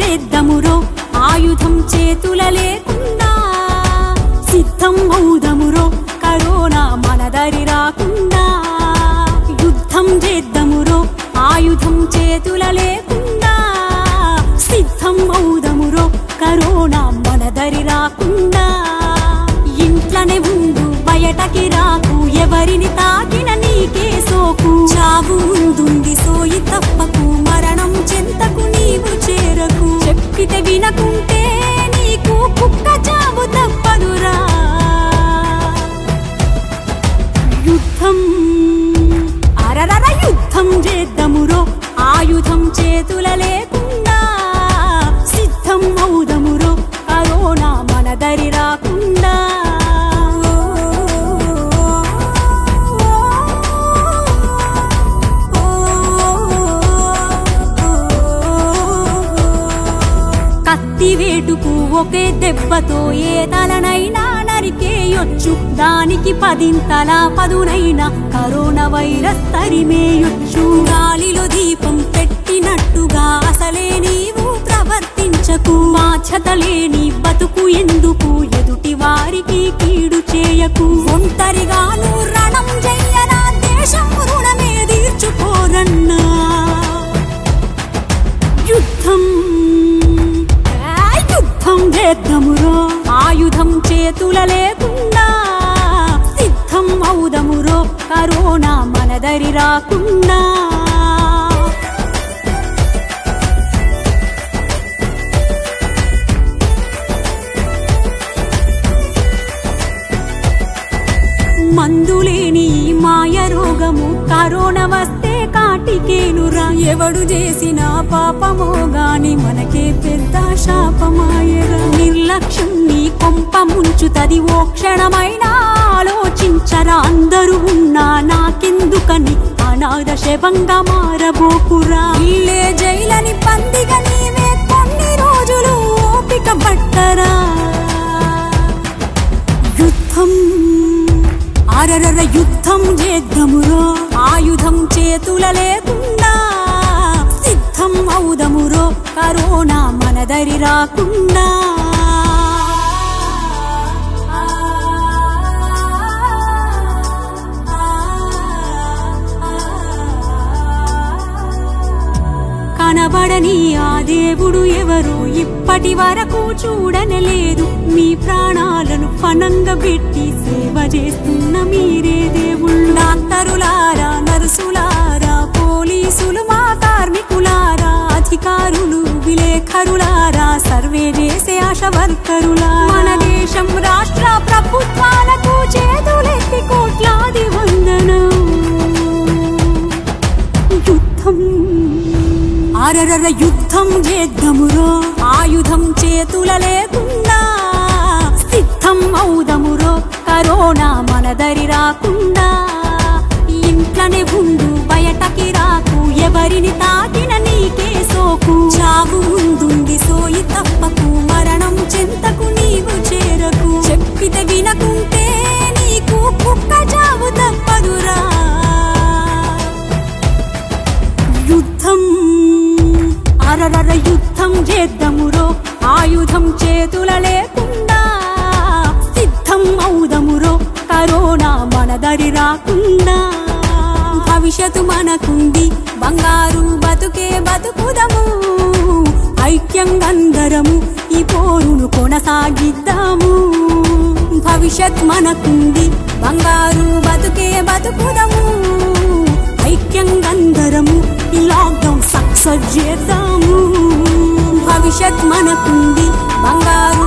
చేద్దామురో ఆయుధం చేతుల లేకుండా సిద్ధం అవుదమురో కరోనా మనదరి రాకుండా యుద్ధం చేద్దామురో ఆయుధం చేతుల లేకుండా సిద్ధం అవుదమురో కరోనా మనదరి రాకుండా ఇంట్లోనే ఉండు బయటకి రాకు ఎవరిని తాకిన నీకే సోకు చావు ముందుంది సోయి తప్పకు మరణం చెంతకు నీవు చేరకు చెప్పితే వినకుంటే నీకు కుక్క చావు తప్పదురా యుద్ధం అరరర యుద్ధం చేద్దామురో ఆయుధం చేతుల లేకుండా సిద్ధం అవుదమురో కరోనా మనదరి రాకుండా వేటుకు ఒకే దెబ్బతో ఏ తలనైనా నరికేయొచ్చు దానికి 10 తల పదునైనా కరోనా వైరస్ తరిమేయొచ్చు గాలిలో దీపం పెట్టినట్టుగా అసలే నీవు ప్రవర్తించకు బాధ్యత లేని బతుకు ఎందుకు ఎదుటి వారికి కీడు చేయకు ఒంటరిగాను రణం చెయ్యనా దేశం రుణమే తీర్చుకోరన్నా యుద్ధం చేద్దామురో ఆయుధం చేతుల లేకుండా సిద్ధం అవుదమురో కరోనా మనదరి రాకుండా మందులేని మాయ రోగము కరోనా వస్తే కాటికేనురా ఎవడు చేసిన పాపమో గాని మనకే పెద్ద శాపమాయరా నిర్లక్ష్యం నీ కొంప ముంచుతది ఓ క్షణమైనా ఆలోచించరా అందరూ ఉన్నా నాకెందుకని అనాథ శవంగా మారబోకురా ఇల్లే జైలని పందిగా నీవే కొన్ని రోజులు ఓపిక పట్టరా యుద్ధం అరరర యుద్ధం చేద్దామురో ఆయుధం చేతుల లేకుండా సిద్ధం అవుదమురో కరోనా మనదరి రాకుండా కనబడని ఆ దేవుడు ఎవరు ఇప్పటి వరకు చూడనలేదు మీ ప్రాణాలను పణంగా పెట్టి సేవ చేస్తున్న మీరే దేవుళ్ళు డాక్టరులారా నర్సులారా పోలీసులు మా కార్మికులారా అధికారులు విలేఖరులారా సర్వే చేసే ఆశా వర్కరులా మన దేశం రాష్ట్ర ప్రభుత్వాలకు చేతులెత్తి కోట్లాది వందనం యుద్ధం అరరర యుద్ధం చేద్దామురో ఆయుధం చేతుల లేకుండా సిద్ధం అవుదమురో కరోనా మనదరి రాకుండా ఇంట్లోనే ఉండు బయటకి రాకు ఎవరిని తాకిన నీకే సోకు చావు ముందుంది సోయి తప్పకు మరణం చెంతకు నీవు చేరకు చెప్పితే వినకుంటే నీకు కుక్క చావు తప్పదురా యుద్ధం అరరర యుద్ధం చేద్దామురో ఆయుధం చేతుల లేకుండా సిద్ధం అవుదమురో కరోనా మనదరి రాకుండా భవిష్యత్తు మనకుంది బంగారు బతుకే బతుకుదము ఐక్యంగా అందరము ఈ పోరును కొనసాగిద్దాము భవిష్యత్ మనకుంది బంగారు బతుకే బతుకుదము ఐక్యంగా అందరము ఈ లాక్డౌన్ సక్సెస్ చేద్దాము భవిష్యత్ మనకుంది బంగారు